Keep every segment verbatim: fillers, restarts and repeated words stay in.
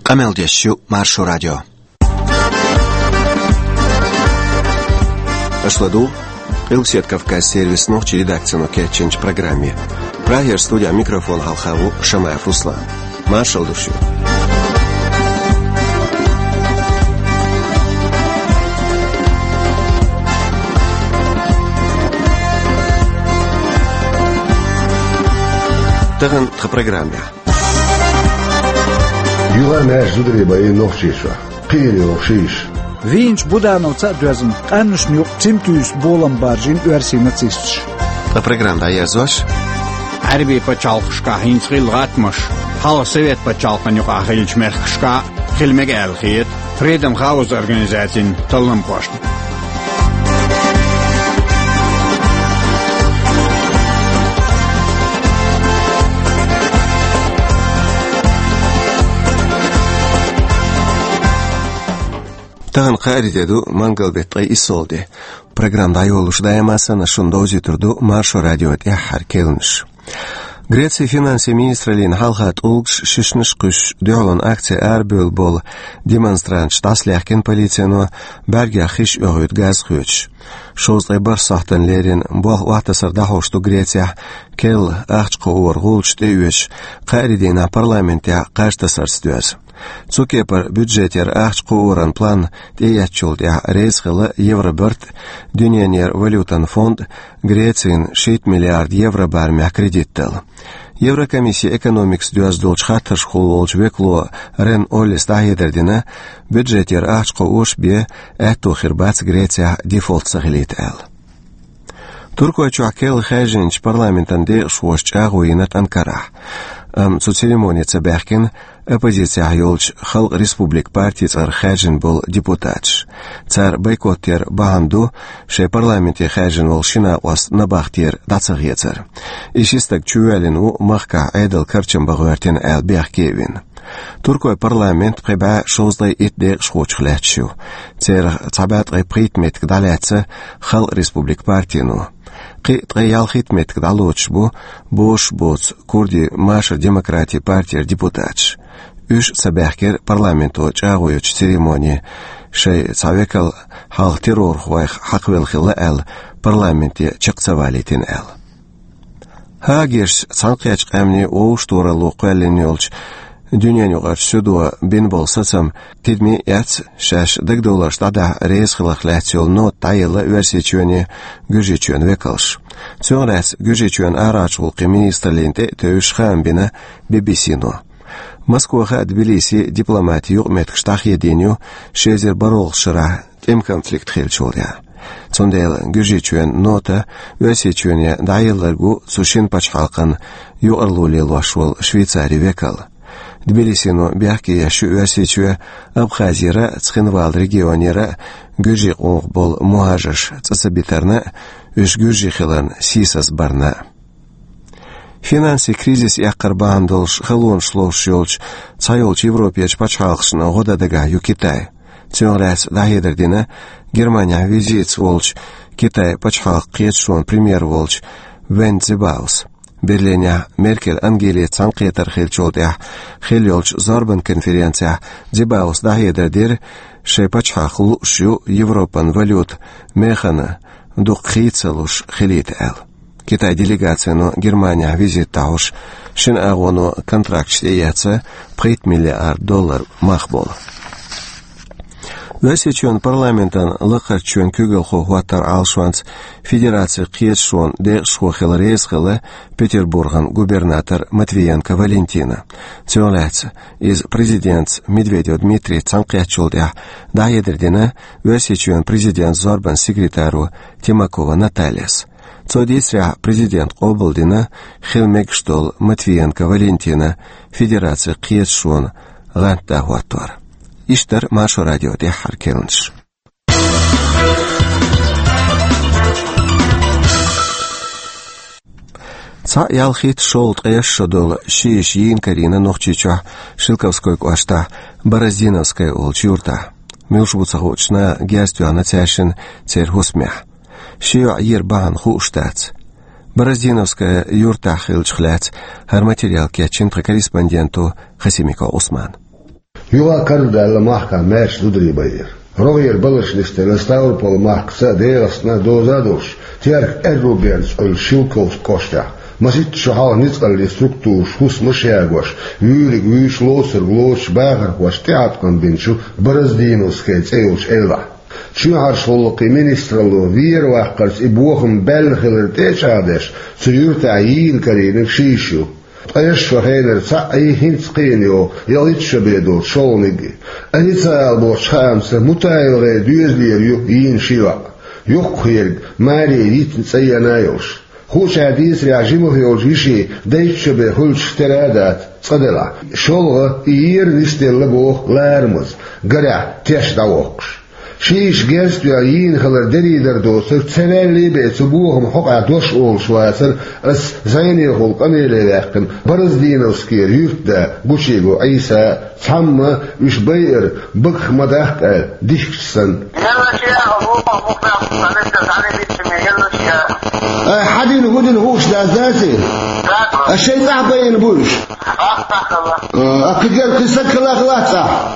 Камелдещу Маршу радио. Ашладу, Илсет Кавказ сервис ночи редакцию кетченч программе. Прагер студия микрофон Халхаву Шамаев Руслан. Маршал душу. Таган тха программе. Юга наш зудреба и новчиша. Пирио шиш. Винч Буданов цадразм. Аннушнюк цимтюс болам баржин уэрсинацистш. Та программа да язош. Арби пачалхшка хинцрил ратмаш. Хала совет пачалханюк ахилч мерхшка. Хилмегал хит. Freedom House организацин талам пошт. Таган қайридеду мангал беттай исолде. Программда йолуш даямасана шундози турду Маршу радиот яхар келнш. Греция финансы министрлин халхат улгш шишнш куш дёлон акция арбюл бол демонстрант штаслехкен полицияну бәрге хиш өгөйт газ хүч. Шоздай бар сахтан лерин бол ватасар дахошту Греция кел ахчқы орғулч дэйвеш қайридена парламентя қаштасар стюаз. Цукепар бюджетер ахчқы оран план деячулдя рейсхылы Евроберт дюненер валютан фонд Грециян шесть миллиард евро бармя кредиттел. Еврокомиссия экономикс дюаз долч хатташ хулолч векло Рен Олис дахедердина бюджетер ахчқы ош бе эту хирбац Греция дефолт сахилит эл. Турку ачуакел хэжинч парламентан де шуаш агуинат Анкара. Ам цу церемония цабахкин оппозиция юлч Халк Республик партии цар хэжин был депутатш. Цар бойкоттер баанду ше парламенте хэжин вол шина вас набахтер дацагецер. Ишистак чуэлин у махка эдел карчам багуэртен эл бяхкевин. Туркой парламент преба шоздай итдек шхочхлячу. Цер цабат репритмет кдалятся Халк Республик партину. Қи ял хитмет кдалоч бу бош боц курди маша демократия партия депутатш. Үш сабахкер парламенту чагуюч церемонии шей цавекал хал террор хвайх хаквел хилла эл парламенте чакцавалитин эл. Хагеш санкяч камни оуш туралу квелин ёлч Дюнянюгар сюдуа бен болсацам тидми яц шаш дэг доллар штада рейс хилахлятсел но тайла версичуне гүжичуен векалш. Цюрас гүжичуен арачул министрлинте төшхам бина би би си-но. Москва Тбилиси дипломатию меткштах еденю шезер баролшыра тем конфликт хелчуля. Цондел гүжичуен нота версичуне дайылларгу сушин пачхалкан юарлуле лошвол Швейцария векал. Тбилисину бяхки яшу версичуе Абхазира цхинвал регионера гүжи қоңқ бол мухажыш цацабитарна үш гүжи хилан сисас барна. Финанси кризис яққар баандолш хилон шлош ёлч цайолч Европияч пачхалқшына годадага ю Китай. Цюнрас дахедердина Германия визит волч Китай пачхалқ қиетшуан премьер волч Венцебаус. Берлиня Меркель Ангелия Цанкетер хелчолдя хелёлч Зорбан конференция Дзибаус дахедер шепачхах лушу Европан валют механа духхицелуш хелит эл. Китай делегацияну Германия визит тауш шин агону контракт штеяца пять миллиард доллар махбол. Весичуен парламентан лыхарчуен күгел хохваттар алшванц федерация қиетшуан де шхохел рейсхелы Петербурган губернатор Матвиенко Валентина. Цюляц из президент Медведев Дмитрий Цанкячулдя дахедердина весичуен президент Зорбан секретару Тимакова Натальяс. Цодисря президент Облдина Хилмегштол Матвиенко Валентина федерация қиетшуан гантахваттар. Иштар Маршу радио яхар келнш. Ца ялхит шолт эшшодол шиш yin Карина Нохчича Шилковской квашта Бороздиновская олчурта. Милшбуцахочна герстюана цяшин церхусмя. Шио ербан хуштац. Бороздиновская юрта хилчхляц. Хар материал кячин корреспонденту Хасимика Усман. يوها كردا لمحكا ماش دودري باير روغير بلش نستل ستاوربول محكسا ديغسنا دوزادوش تيارك اروبيرز الشيلكوس كوشتا مسيت شحال نيتقل لي ستруктур шус мышягош юрик виш лосер глош багар хош театкан бинчу браздинус хецеуш элва чуар шоллоки министрло вирвахкарс и бохм белхелер течадеш цюрта ин карин шишу ايش فهينر صاي هينسقينيو يليتش بيدو شولنيغي انيتال بوش خامسه متايل دوزليريو ين شيوا يوخير ماري ريتن سيانايوش خوش حديث رياجيمو هيوجيشي دايتش بهولش ترادات صدلا شولغ يير نستيل بوخ لارمز غرا تيش داوخش شيش جست يين خلر دريدر دوسر تسلالي بيتسبوهم حقا دوش اول شواسر اس زيني خلق اميلي لاقن برز دينوسكير يرتدا بوشيغو عيسى تحمى وش بير بخ مداخل ديشكسن حدين هودن هوش لازاتي الشيء تعبين بوش اكدير قصك الاغلاطة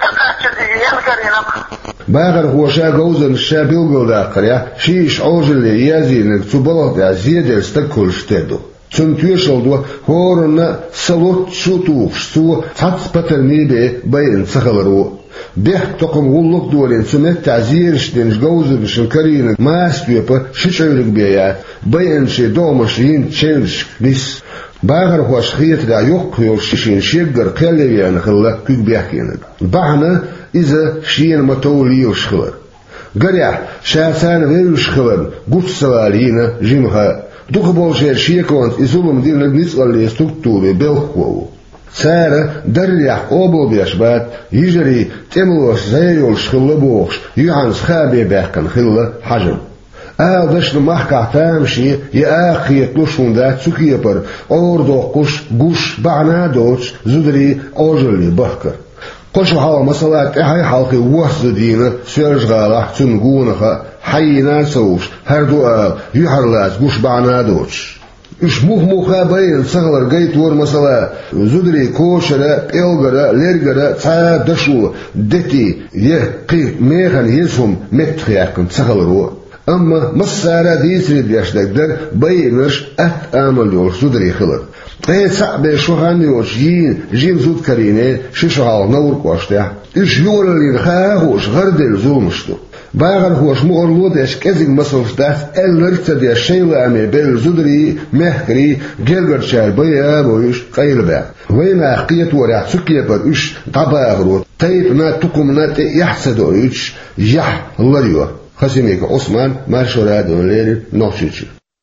باغر هو شا جوزن شا بيلجو داخل يا شيش عوجل يازين تبلغ يا زيادة استكل شتدو تنتيشل دو هورنا سلوت شوتوش سو تحت بترني بي بين سخلرو بيح تقوم غلق دولين سمت تعزيرش دينش جوزن شنكرين ما استيبا شيشعرق بيا بين شي دومش ين تشينش بس باغر هو شخيط دا يوقيو شيشين شيقر قلبيان خلا كيك بيحكينا بعنا إذا شين متوليو شخلر قريح شاسان غير شخلر قوت سوالينا جيمها دوخ بوشير شيكوانت إزولم دين نسأل لي ستruktуре بلخوو سارة دريح أوبو بيشبات يجري تملوش زيول شخل بوخش يعنس خابي بيحكن خلا حجم آل دشن محكا تامشي يأخي يطلشون دات سكيبر أوردو قش قش بعنا دوش زدري أوجلي بحكر قشو حاول مسألات إحي حالقي وحزدين سيرجغالح تنقونخا حينا سوش هردو آل يحرلاز قش بعنا دوش إش موخ موخا بين سغلر قيت ور مسألة زدري كوشرة إلغرة لرغرة تا دشو دتي يقي ميخن يزهم متخياكم سغلرو أما مسارة ديسري بيشتقدر بينش أت آمل يوش زدري خلق ايه صعب شوهان يوش جين جين زود كريني ششعال نور كواشتع إش يولين خاهوش غردل زومشتو باغر هوش مغرلودش كزيق مسلشتاس اللرت دي الشيلة أمي بيل زدري مهكري جلغر شار بيا بويش قيل با وين أحقية ورع سكية بر إش طباغرو طيب نا تقوم نا يحسدو إش يح اللريوه خسيميك عثمان مارشورا دونلير نوشيتش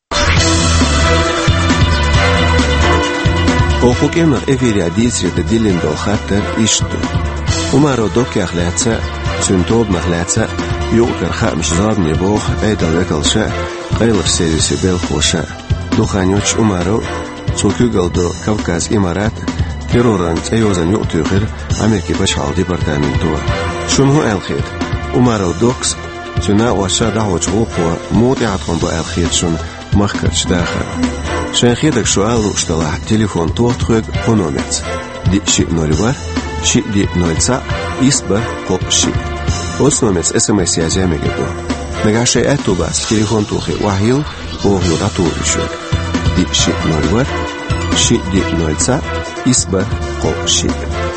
Оқукемер эфире дисрет дилин дол хаттер ишту. Умаро доки ахлаца, цунтоб нахлаца, юкер хамш забни бог, эйдал векалша, эйлер сериси бел хоша. Духанюч умаро, цукюгалдо Кавказ имарат, терроран цейозан юктюхер, Америки башхал департаментуа. Шунху элхир, умаро докс, цуна ваша дахоч غوقوا موت يعطون بو الخير شون مخكرش داخل شان خيدك سؤال اشتلاح تليفون توتخوك فونومت دي شيء نولوار شيء دي نولسا إسبر قو شيء أوسنومت اس ام اس يازيامي جدو نغاشي اتو باس تليفون توخي واحيل وغيو راتو بشوك دي شيء نولوار شيء دي نولسا إسبر قو شيء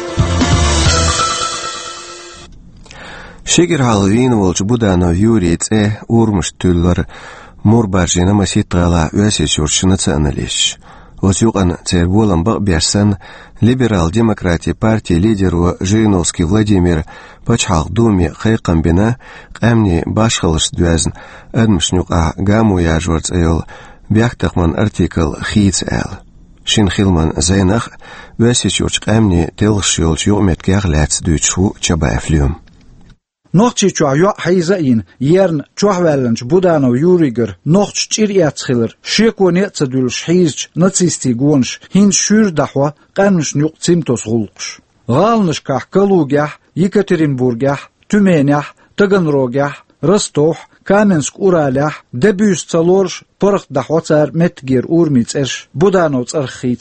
شجر هالوين والج بدانا يوريت إيه أورمش تولر موربارجينا مسيت غلا واسيس يورشنا تانليش وسيوقن تيربولن بق بيرسن ليبرال ديمقراطي بارتي ليدر وجيرينوفسكي فلاديمير بچحال دومي خيقن بنا قامني باشخلش دوازن ادمشنيوقا غامو ياجورت ايول بيختخمن ارتيكل خيت ال شين خيلمن زينخ واسيس يورش قامني تلش يولش يومت غلات دوتشو تشبافليوم نوخچی چویا حیزاین یرن چوهوالنج بودانو یوریگر نوخچ چیریات خیلر شیکونی تدولش حیزج نتیستی گونش هین شور دحوا قانش نیق تیمتوس غلقش غالنش که کلوگه یکاترینبورگه تümenه تگنروگه رستوح کامنسک اوراله دبیوس تلورش پرخ دحوا تر متگیر اورمیت ارش بودانو تر خیتر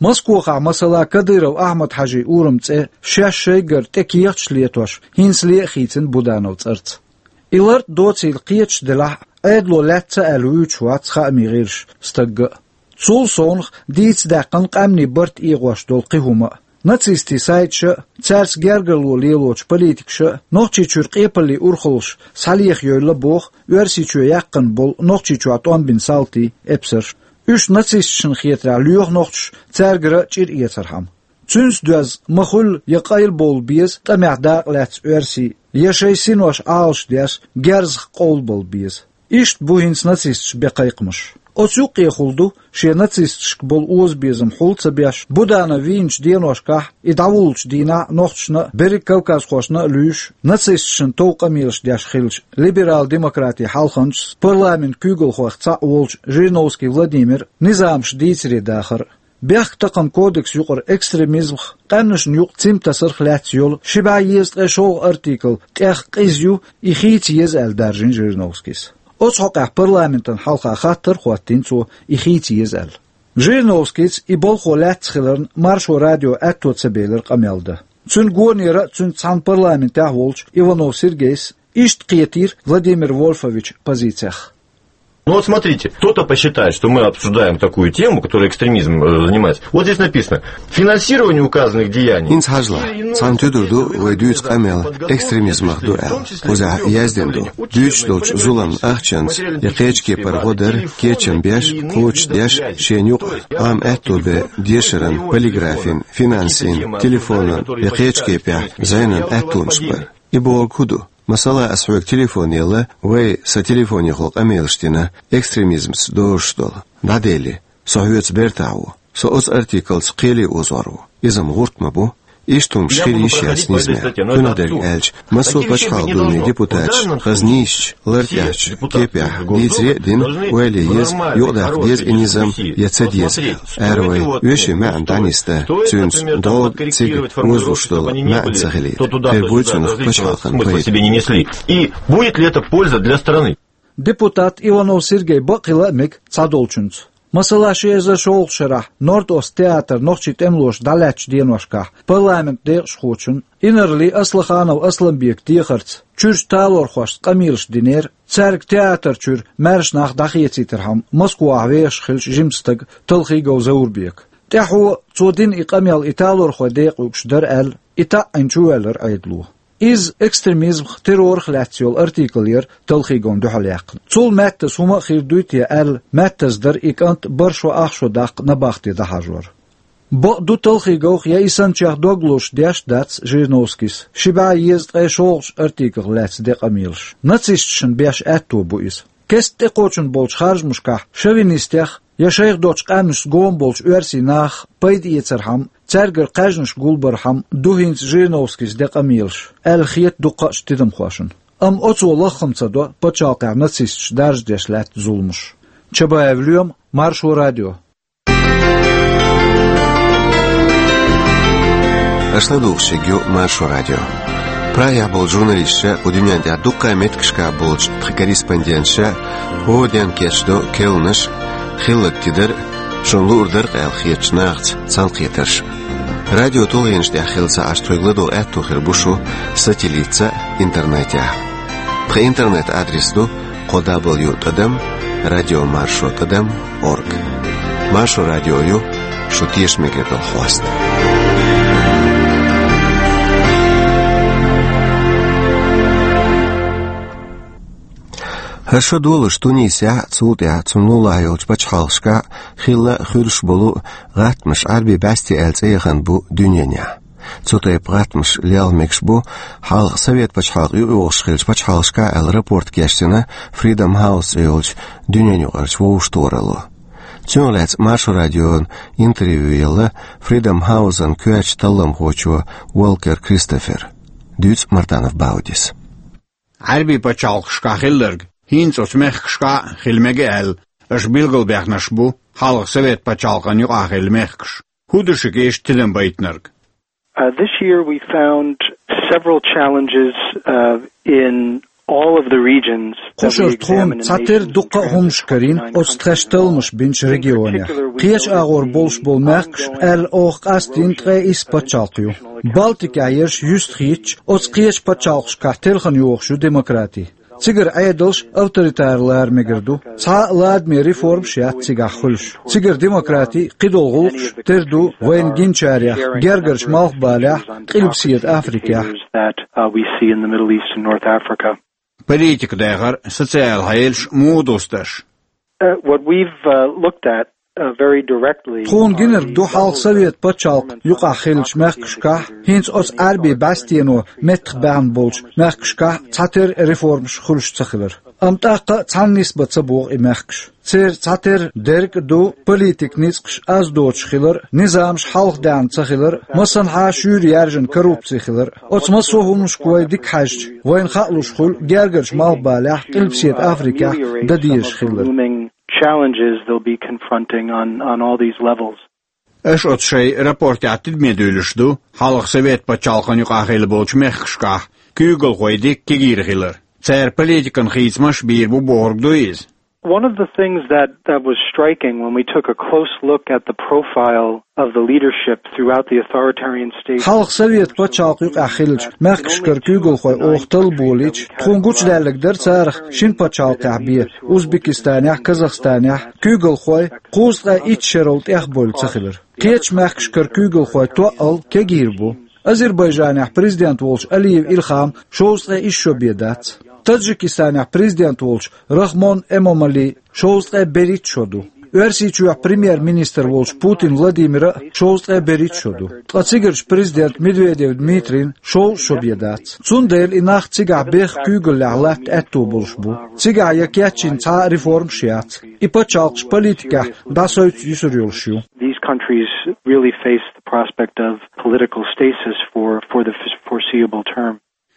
Москва масала Кадыров Ахмад Хажи урымце шашшайгар текиyaxch lietosh hinslie khitsen Budanov tsarts. Ilart doцил qiyach dela adlo latsa aluch watsxa mirиш stagga. Sul sonch diits daqan qamni bart iqwash dol qihuma. Nazisti saytsh tsars gergerlo leloch politiksh noqchi churqepali urkhulsh salih yoyla boq versichu yaqin bol noqchi chuat on bin salti epser. Üç nazistischen xietra lüch noqch tsargra chir yeterham. Tüns düz mahul yaqayl bol biz tamaqda lats versi yaşaysin oş alş des gerz qol bol biz. İşt bu hins nazist beqayqmış. Oçuq yexuldu şe nazist bol oz bizim hulça beş budana vinç denoşqa idavulç dina noqchna beri Kavkaz xoşna lüş nazistischen toqamilş des xilç liberal demokrati halxans parlament kügel xoqça olç Жириновский Владимир nizamş ditsri daxir Бях тaqan kodeks yuqur ekstremizm qanishn yuq tsim tasir xlatsiol shiba jest eshol artikel taq qizyu ixit yez aldarjin Жириновскис Oçhoqa parlamentin halqa xatir xwatin so ixit yez al Жириновскис i bol xolat xilern marsho radio atotsebeler qameldi Çün gornera çün san parlamenta volch Ivanov Sergeys işt qiyatir Владимир Вольфович позициях Ну вот смотрите, кто-то посчитает, что мы обсуждаем такую тему, которая экстремизм э, занимается. Вот здесь написано, финансирование указанных деяний. Инс хажла, сан тюдурду вайдуец камел экстремизмах дуэл. Уза язденду, дюч долч зулам ахчанс, якечки паргодер, кечен беш, коч деш, шенюк, ам эттубе, дешерен, полиграфин, финансин, телефонен, якечки пя, зайнен эттуншпер. И бол куду. Масала асвек телефон ела, вей са телефоне холк амелштина, экстремизмс доштол. Надели, соhüец бертау, со оз артиклс қели озору. Изам гуртма бу, иштум шхили ишяс низме. Кунадер элч, масо пачхал думи депутатч, хазнищ, лартяч, кепях, дизре дин, уэли ез, юдах дез инизам, яцедез. Эрвей, веши маан даниста, цюнс, дог, цигр, воздуштол, маан сахилит. Пербуйцунах пачхалхан поэт. И будет ли это польза для страны? Депутат Иванов Сергей Бакиламик цадолчунц. Masala şeza şolşara Nordost teatr noqchi temloş dalach denoşqa parlament de şoçun inerli Aslakhanov Aslanbek dixirts çürç talor xoş qamilş diner çark teatr çür merşnaq daxiyetsiterham Moskva veş xilç jimstag tılxi gozaurbek tahu çodin iqamyal italor xodeq uqşdar al ita anchualar aydlu Iz ekstremizm terror xlatsiol artikler tılxigon duhalyaq. Çol mattes huma xirdütye al mattesder ikant barsho axsho daq nabaxti dahajor. Bo du tılxigox ya isanchaq doglosh dashdats Жириновскис. Shiba yezd qesholsh artikel lats deqamilsh. Nazistschen besh atto bu is. Kest eqochun bolch xarjmushqa chauvinistях yaşayıq doç qanus gon bolch örsi nach payd yeterham Çerger qajnış gulbarham duhins Жириновскис deqamilsh. El khiyet duqash tidim xoşun. Am oçolaxımsa do paçaqar nazistsch darjdeşlat zulmuş. Çaba evliyom Marsho Radio. Ашладухши гю Marsho Radio. Прая бол журналистша удинянда дуқqa меткшка болч корреспондентша оден кечдо келниш хиллактидер шонлурдер qal khiyetnagt sanqetersh. Radio толгенш дахилса аштойгладо этто хербушу сателлитса интернетя. По интернет адресу w tadam radio marsho tadam org. Marsho Radio ю шутиш мегердал хваст. Хашо долыш Тунисия цултя цумнулайылч бачхалшка хилла хюрш болу гатмыш арби басти элцейхан бу дюняня. Цутай пратмыш лялмекш бу хал совет бачхал юошхилч бачхалшка эл рапорт кештина Freedom House элч дюняню арч воушторало. Цюнлец Marsho Radio интервью ела Freedom House-ан кюач таллам хочу Уолкер Кристофер. Дюц Мартанов Баудис. Арби бачхалшка хиллерг Hins os mechkska khilmegel as bilgelbergnashbu hal sovet pachalqan yuqahil mechksh hudushigesh tilenbaytnerg. This year we found several challenges uh, in all of the regions that we examine in Sater duqa humshkarin ostrestelmush binch regionia. Qiesh agor bolsh bol merksh el och astin tre is pachalqyu. Baltika yersh justkhich os qiesh pachalqsh kartelkhan yoxshu demokrati. Tsigar aydılş avtoritarlar megirdu. Sa ladmi reform şiat tsigah khulsh. Tsigar demokrati qidolgulsh terdu wayn ginchariya gergersh malh balah qilbsiyat Afrika. that uh, we see in the Middle East and North Africa. Politik dagher sotsial hayelsh mudostash. Uh, what we've uh, looked at uh, very directly. Tron giner du halk Soviet pachalq yuqa khilch merkshka hins os arbi bastieno metr bern bolch merkshka tater reforms khulsh tsakhler. Amtaqa tsannis batsabur imerksh. Zer tater derk du politik nisksh az doch khiller nizamsh halk dan tsakhler masan ha shur yarjin korrupsiy khiller. Ots masohumsh koy dik haj wayn khlush khul gergersh mal balah qilbsiyat Afrika dadish khiller. Challenges they'll be confronting on, on all these levels. Esh ot shay raport atid medülüşdu. Halk Sovet pachalqan yuqakhil bolch mekshka. Kugel qoydik kegir khiller. Zer politikan khizmash bir bu borgdu is. One of the things that, that was striking when we took a close look at the profile of the leadership throughout the authoritarian states. Halk Sovet pachalq yuqakhilch mekshkar kugel qoy oqtal bolich. Tunguch derlikdir tsarx shin pachalq abi Uzbekistanya Kazakhstanya kugel qoy quzqa ich sherolt ex bol tsakhler. Qech mekshkar kugel qoy to al kegir bu. Azerbayjanya prezident Volch Aliyev Ilham shozqa ish shobedat. Tadjikistanya prezident Volch Rahmon Emomali shozqa berit shodu. Versichuya premier minister Volch Putin Vladimir shozqa berit shodu. Tsigirch prezident Medvedev Dmitrin shol shobedat. Tsundel inach tsigah bech kugel lat etto bolshbu. Tsigah yakyachin ta reform shiat. Ipachalq politika dasoyt yusuryolshu. These countries really face the prospect of political stasis for, for the foreseeable term.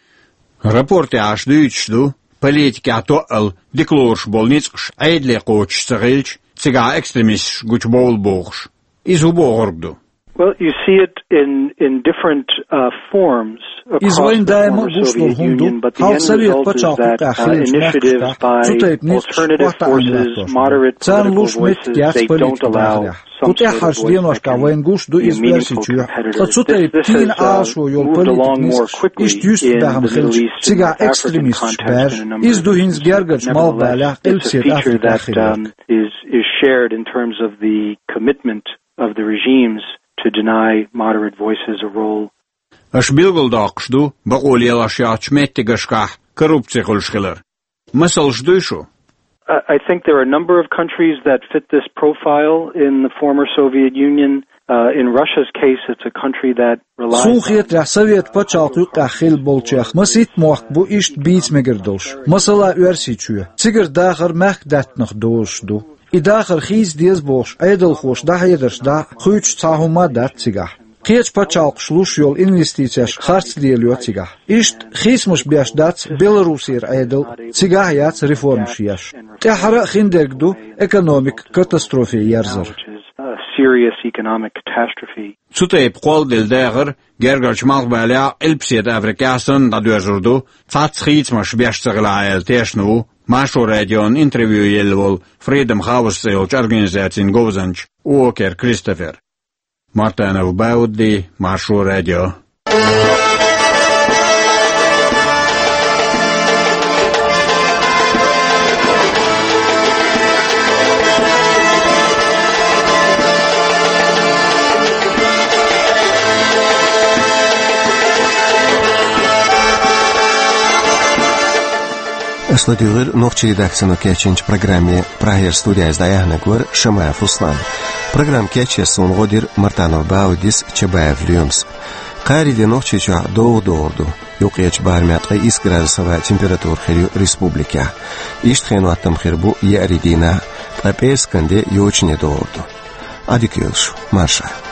Raporte ashduichdu politika to al diklorsh bolnitsksh aydle qoch tsagilch tsiga extremist guch bol boghsh. Izu borgdu. Well, you see it in, in different uh, forms across Izwain the daima former bushlo Soviet hundu Union, but the halk end Soviet result is pachalq that uh, khilch initiatives by alternative forces, moderate political voices, they don't allow some sort of voice that can be a meaningful competitor. This, this has uh, moved along more quickly in the Middle East and North African context in a number of cases. Nevertheless, it's a feature that um, is, is shared in terms of the commitment of the regimes to deny moderate voices a role. Ash bilgildaqshdu baqoliyalashach mettigashkah korrupsiy qilishqilar. Masal shdushu. I think there are a number of countries that fit this profile in the former Soviet Union. Uh, in Russia's case, it's a country that relies Sukhiyat ra Sovet pachalq yuqakhil bolchakh masit moq bu ish beats megirdosh. Masala versichuya. Tsigar dakhar mak datnakh doshdu. Idakhar khiz dies bosh aydal khosh da hayders da khuch tsahuma dat tsigah. Qech pachalq shlush yol investitsiyash khartslielyot tsigah. Isht khismush biash dat Belarusir aydal tsigah yats reform shiyash. Tahra khindergdu economic catastrophe yarzar. Serious economic catastrophe. Tsutayb qol del dagher gergerch malbala elpsiet Afrikasan da dözurdu. Tsats khitsmash biash tsaglael teshnu Masho region interview yelvol Freedom House sales organization govzanch Walker Christopher. Martana Baudi, Masho radio. Слушатели, новчи редакцияны кечинч программе Прагер студия издаяхны гөр Шамаев Руслан. Программ кече сонгодир Мартанов Баудис Чебаев Люмс. Кариде новчи ча доу доорду. Юқеч бармятқы ис градусова температур хирю республика. Иштхену аттам хирбу яридина. Папесканде ючне доорду. Адикюлш, Маша.